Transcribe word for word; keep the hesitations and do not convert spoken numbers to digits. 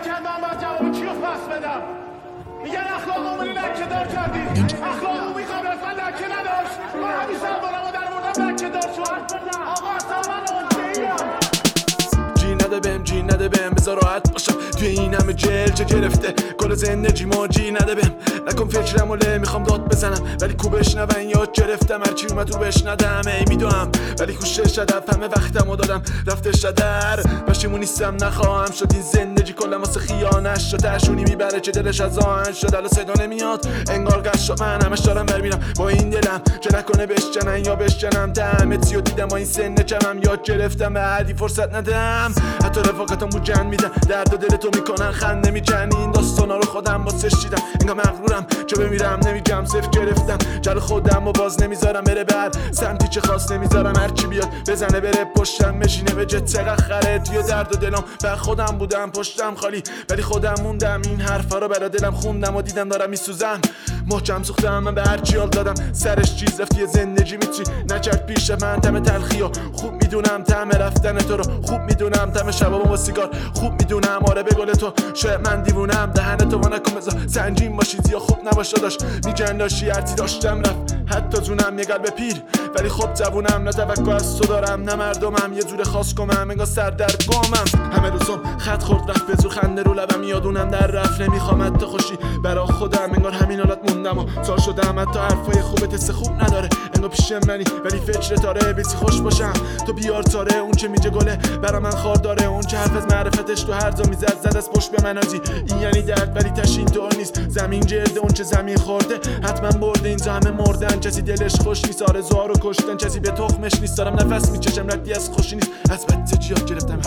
نکردم باید جواب کیو پس بدم. میگن اخلاقمون لکه دار کردیم. اخلاقمون میخوام رسما لکه نداشت. من همیشه اولمو در موردم لکه دار شد. آقا اصلا من اونجاییم. جی نده بهم جی نده بهم بذار راحت باشم توی این همه جل چه گرفته گل زندگی ما جی نده بهم نکن فکرمو له میخوام داد بزنم ولی کو بشنون یاد گرفتم هرچی اومد رو بشندم ای میدونم ولی خوشش شدف همه وقتمو دادم رفته شدر پشیمون نیستم نخواهم شد این زندگی کلا واسه خیانش شد ترشونی میبره چه دلش از آهن شد الان صدا نمیاد انگار قش من همش دارم برمیرم با این دلم چه نکنه بشکنن یا بشکنم دمتیو دیدم با این سن کمم یاد گرفتم به عادی فرصت ندم حتی رفاقتم بو جن میدن درد و دل تو میکنن خنده میکنی این داستانا رو خودم واسه شیدم انگار مغرورم چه بمیرم نمیگم صفر گرفتم جل خودم و باز نمیذارم بره بر سمتی چه خاص نمیذارم هرچی بیاد بزنه بره پشتم بشینه به جت چقدر خره توی درد و دلم بر خودم بودم پشتم خالی ولی خودم موندم این حرفا رو برا دلم خوندم و دیدم دارم میسوزم محکم سوختم من به هرچی حال دادم سرش چیز رفتی زندگی میتونی نکرد پیش من تم تلخی و خوب میدونم تم رفتن تو رو خوب میدونم تم شبابم با سیگار خوب میدونم آره به گل تو شاید من دیوونم دهن تو و نکن بذار سنجین باشی زیا خوب نباشه داشت میگن داشتی هرچی داشتم رفت حتی زونم یه قلب پیر ولی خب جوونم نه توقع از تو دارم نه مردمم یه جور خاص کنم انگار سر در گمم همه روزم خط خورد رفت به زور خنده رو لبم یادونم در رفت نمیخوام حتی خوشی برا خودم انگار همین حالت موندم و سال شدم حتی حرفای خوبت حس خوب نداره انگار پیش منی ولی فکر تاره بیسی خوش باشم تو بیار تاره اون چه میگه گله برا من خار داره اون چه حرف از معرفتش تو هر جا میزد زد از پشت به منازی این یعنی درد ولی تشین تو نیست زمین جلده اون چه زمین خورده حتما برده اینجا همه مردن کسی دلش خوش نیست آرزوها رو کشتن کسی به تخمش نیست دارم نفس میچشم ردی از خوشی نیست از بد جیات گرفتم